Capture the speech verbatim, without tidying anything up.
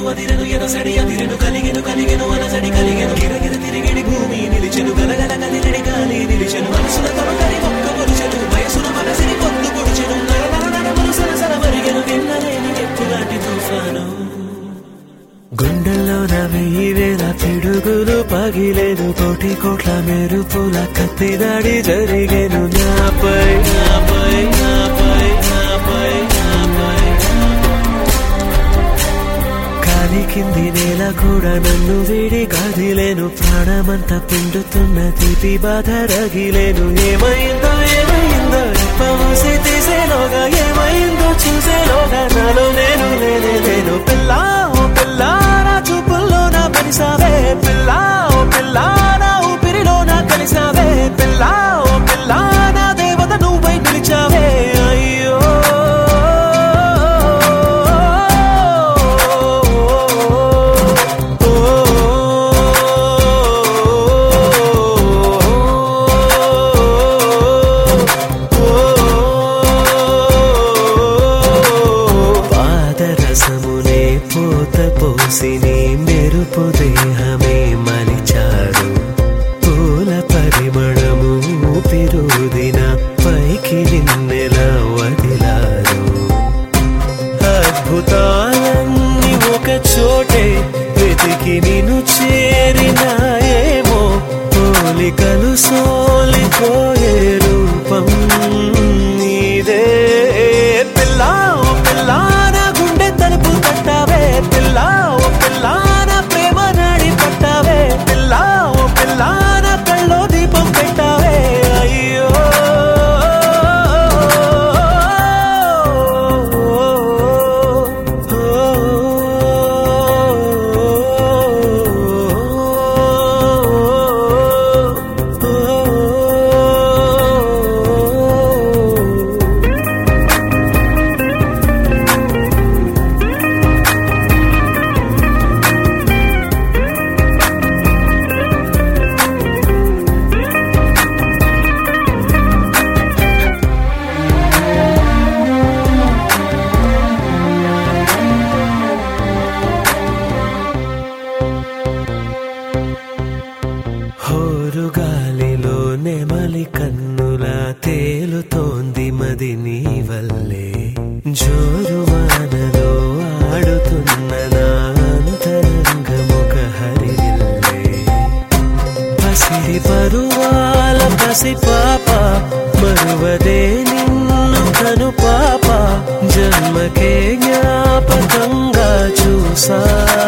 అదిరెను ఎనసడి అదిరెను కలిగెను కలిగెను అనసడి కలిగెను గిరగిర తిరిగిడి భూమి నిలిచెను గలగల కదిలిడి గాలి నిలిచెను మనసుల తమకరి ఒక్క పొడిచెను వయసుల మనసిని పొద్దు పొడిచెను నరనర నరములు సరసర మరిగెను విన్నలేని ఎప్పులాంటి తుఫాను గుండెల్లో వెయ్యి వేల పిడుగులు పగిలేను కోటి కోట్ల మెరుపుల కత్తి దాడి జరిగేను నాపై నాపై నాపై నాపై నాపై కాలి కింది నేల కూడా నన్ను వీడి కదిలేను ప్రాణమంతా పిండుతున్న తీపి బాధ రగిలేను ఏమైందో ఏమైందో రెప్పమూసి తీసేలోగా ఏమైందో చూసేలోగా నాలో నేను లేనే లేను పిల్లా ఓ పిల్లా నా చూపుల్లో నా కలిసావే పిల్లా ఓ పిల్లా నా ఊపిరిలో నా కలిసావే పిల్లా ఓ పిల్లా నా దేవత నువ్వై నిలిచావే అయ్యో పాదరసమునే పోత పోసిని మెరుపు దేహమే మలిచారు పూల పరిమళము ఊపిరుదిన పైకి నిన్నెలా వదిలారు అద్భుతాలన్నీ ఒక చోటే వెతికి నిన్ను చేరినాయేమో పోలికలు సోలిపోయే రూపం నీదే పిల్లా ఓ పిల్లా నా గుండె తలుపు తట్టావే పిల్లా ఓ పిల్లా నా ప్రేమ నాడి పట్టావే పిల్లా ఓ పిల్లా నా కళ్ళో దీపం పెట్టావే అయ్యో హోరుగాలిలో నెమలి కన్నులా తేలుతోంది మది నీ వల్లే జోరు వానలో ఆడుతున్న నా అంతరంగముఖ హరివిల్లే పసిరి పరువాల పసి పాప మరువదే నిన్ను కను పాప జన్మకే జ్ఞాపకంగా చూసా